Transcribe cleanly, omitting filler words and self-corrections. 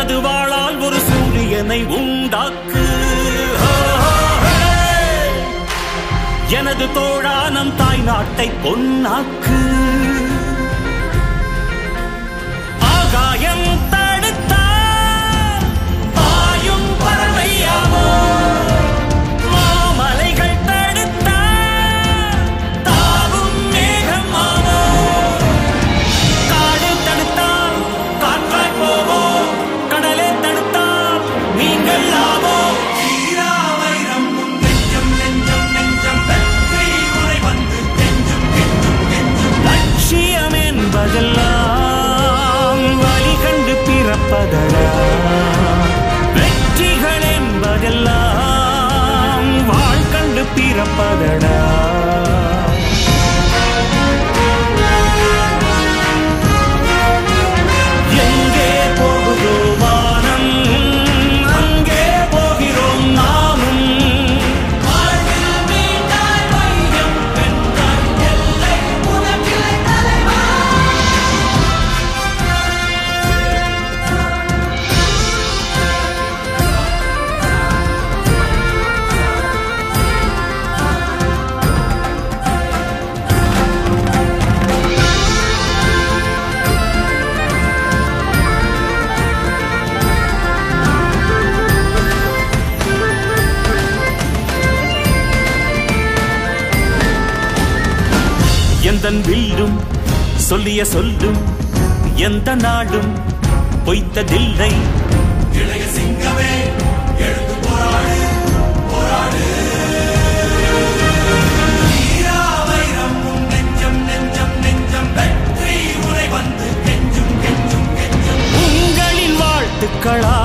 எனது வாளால் ஒரு சூரியனை உண்டாக்கு. எனது தோழா நம் தாய் நாட்டை பொன்னாக்கு. ஆகாயம் தடுத்தால் பாயும் பறவையாவோ, மாமலைகள் தடுத்தால் தாவும் மேகமாவோ, காடு தடுத்தால் காற்றாய் போவோ, கடலே தடுத்தால் நீங்கள் ஆவோ. வீராவைரம் நெஞ்சம் நெஞ்சம் நெஞ்சம் வெற்றி உரை வந்து கெஞ்சும் கெஞ்சும் கெஞ்சும். லட்சியம் என்பதெல்லாம் வழி கண்டு பிறப்பதடா, வெற்றிகள் என்பதெல்லாம் வாழ் கண்டு பிறப்பதடா. எங்கே போகுதோ வானம், அங்கே போகிறோம் நாமும். வாழ்வில் மீண்டாய் வையம் வென்றாய் எல்லை உனக்கில்லை தலைவா. எந்தன் வில்லும் சொல்லிய சொல்லும் எந்த நாடும் பொய்த்ததில்லை. இளைய சிங்கமே எழுந்து போராடு போராடு. வீராவைரம் நெஞ்சம் நெஞ்சம் நெஞ்சம் வெற்றி உரை வந்து கெஞ்சும் கெஞ்சும் கெஞ்சும். உங்களின் வாழ்த்துக்களா